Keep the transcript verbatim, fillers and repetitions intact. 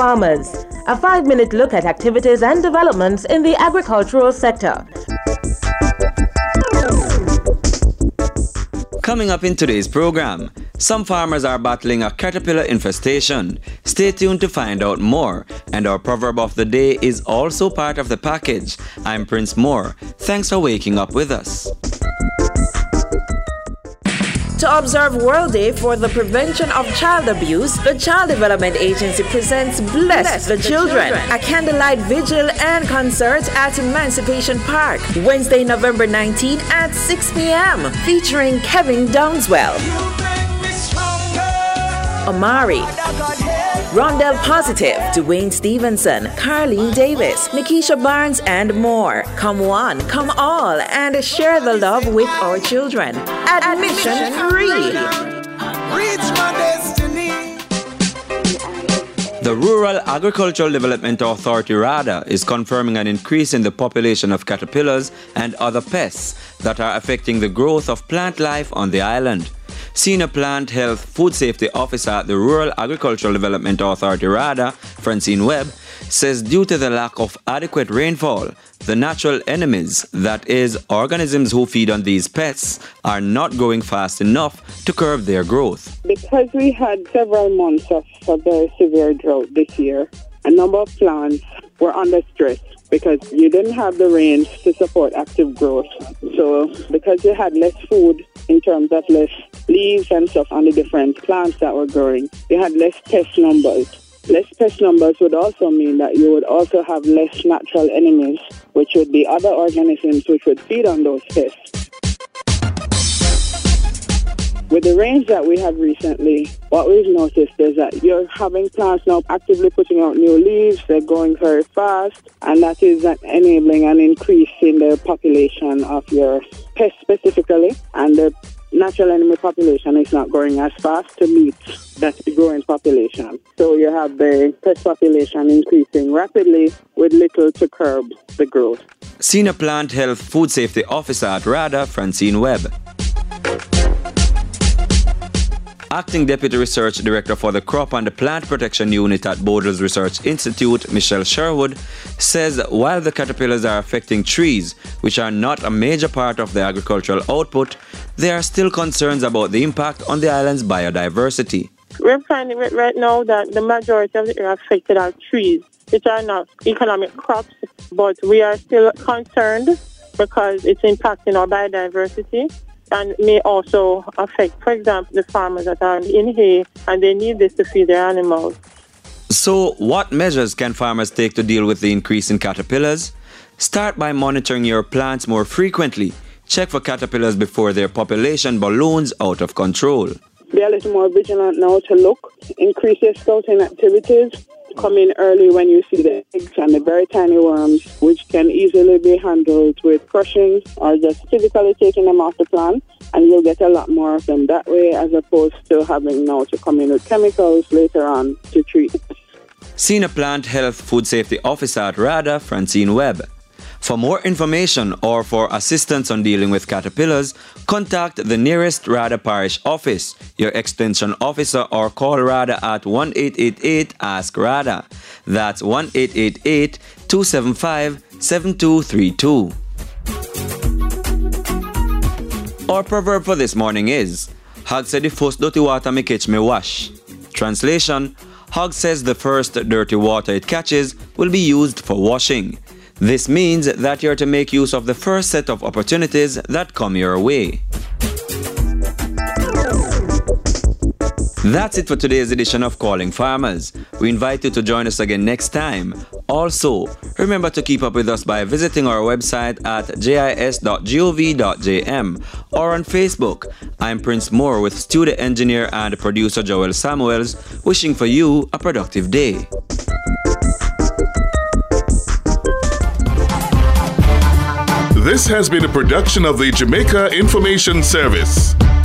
Farmers, a five-minute look at activities and developments in the agricultural sector. Coming up in today's program, some farmers are battling a caterpillar infestation. Stay tuned to find out more. And our proverb of the day is also part of the package. I'm Prince Moore. Thanks for waking up with us. To observe World Day for the Prevention of Child Abuse, the Child Development Agency presents Bless, Bless the, the Children, Children, a candlelight vigil and concert at Emancipation Park, Wednesday, November nineteenth at six p.m., featuring Kevin Downswell, Amari, Rondell Positive, Dwayne Stevenson, Carlene Davis, Nikisha Barnes, and more. Come one, come all, and share the love with our children. Admission, Admission free. Reach my destiny. The Rural Agricultural Development Authority, RADA, is confirming an increase in the population of caterpillars and other pests that are affecting the growth of plant life on the island. Senior Plant Health Food Safety Officer at the Rural Agricultural Development Authority, RADA, Francine Webb, says due to the lack of adequate rainfall, the natural enemies, that is, organisms who feed on these pests, are not growing fast enough to curb their growth. Because we had several months of a very severe drought this year, a number of plants were under stress because you didn't have the rains to support active growth. So because you had less food in terms of less leaves and stuff on the different plants that were growing, you had less pest numbers. Less pest numbers would also mean that you would also have less natural enemies, which would be other organisms which would feed on those pests. With the rains that we had recently, what we've noticed is that you're having plants now actively putting out new leaves, they're growing very fast, and that is enabling an increase in the population of your pests specifically, and the natural enemy population is not growing as fast to meet that growing population. So you have the pest population increasing rapidly with little to curb the growth. Senior Plant Health Food Safety Officer at RADA, Francine Webb. Acting Deputy Research Director for the Crop and Plant Protection Unit at Bodles Research Institute, Michelle Sherwood, says while the caterpillars are affecting trees, which are not a major part of the agricultural output, there are still concerns about the impact on the island's biodiversity. We're finding right now that the majority of the area affected are trees, which are not economic crops, but we are still concerned because it's impacting our biodiversity and may also affect, for example, the farmers that are in hay and they need this to feed their animals. So, what measures can farmers take to deal with the increase in caterpillars? Start by monitoring your plants more frequently. Check for caterpillars before their population balloons out of control. Be a little more vigilant now to look. Increase your scouting activities. Come in early when you see the eggs and the very tiny worms, which can easily be handled with crushing or just physically taking them off the plant, and you'll get a lot more of them that way as opposed to having now to come in with chemicals later on to treat. Senior Plant Health Food Safety Officer at RADA, Francine Webb. For more information or for assistance on dealing with caterpillars, contact the nearest RADA Parish Office, your Extension Officer, or call RADA at one eight eight eight ask RADA. That's one eight eight eight, two seven five, seven two three two. Our proverb for this morning is, Hag said the first dirty water me catch me wash. Translation, Hag says the first dirty water it catches will be used for washing. This means that you're to make use of the first set of opportunities that come your way. That's it for today's edition of Calling Farmers. We invite you to join us again next time. Also, remember to keep up with us by visiting our website at j i s dot gov dot j m or on Facebook. I'm Prince Moore with studio engineer and producer Joel Samuels, wishing for you a productive day. This has been a production of the Jamaica Information Service.